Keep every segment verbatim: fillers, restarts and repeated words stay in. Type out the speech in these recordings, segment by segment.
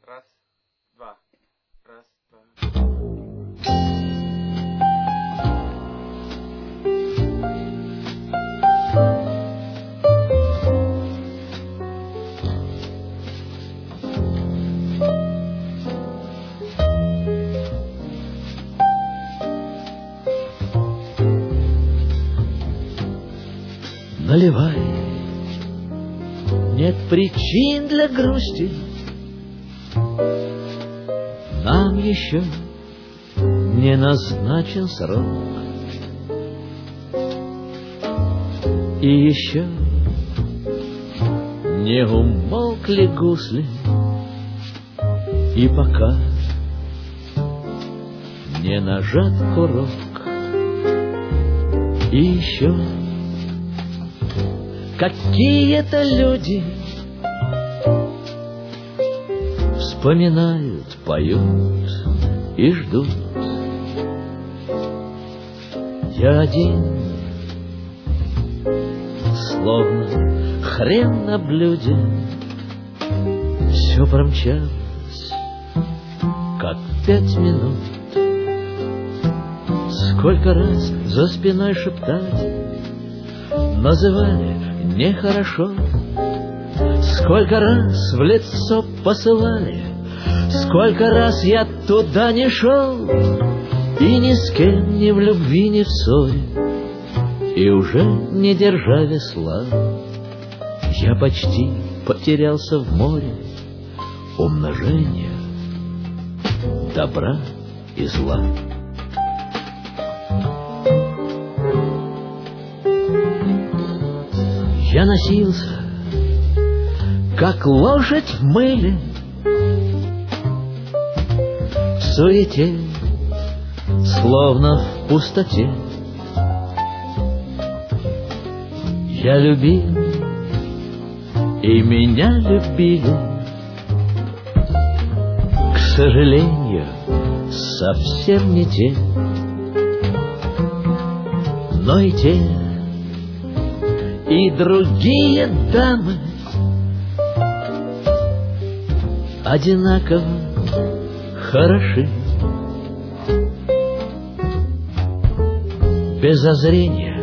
Раз, два. Раз, два. Наливай, нет причин для грусти, нам еще не назначен срок. И еще не умолкли гусли, и пока не нажат курок. И еще какие-то люди вспоминают, поют и ждут. Я один, словно хрен на блюде, все промчалось, как пять минут. Сколько раз за спиной шептали, называли нехорошо, сколько раз в лицо посылали, сколько раз я туда не шел, и ни с кем ни в любви, ни в ссоре, и уже не держа весла, я почти потерялся в море умножения добра и зла. Я носился, как лошадь в мыле, в суете, словно в пустоте. Я любил, и меня любили, к сожалению, совсем не те, но и те, и другие дамы одинаково хороши. Без озрения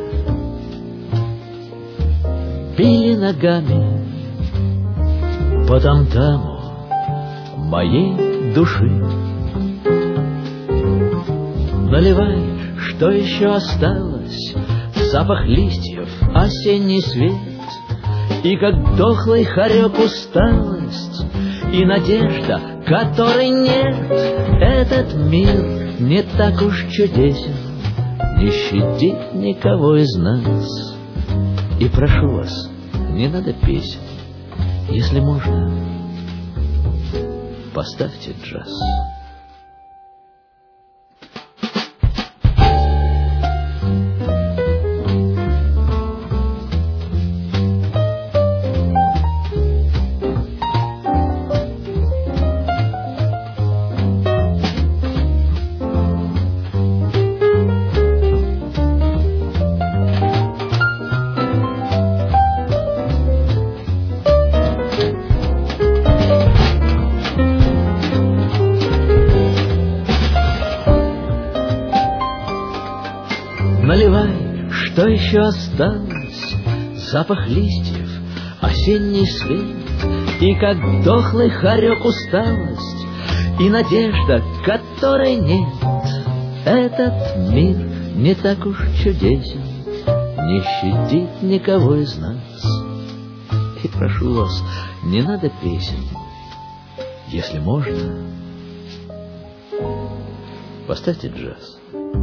били ногами по тамтаму моей души. Наливай, что еще осталось, запах листьев, осенний свет, и как дохлый хорек усталость, и надежда, которой нет. Этот мир не так уж чудесен, не щадит никого из нас. И прошу вас, не надо песен, если можно, поставьте джаз. Наливай, что еще осталось, запах листьев, осенний свет, и как дохлый хорек усталость, и надежда, которой нет. Этот мир не так уж чудесен, не щадит никого из нас. И прошу вас, не надо песен, если можно, поставьте джаз.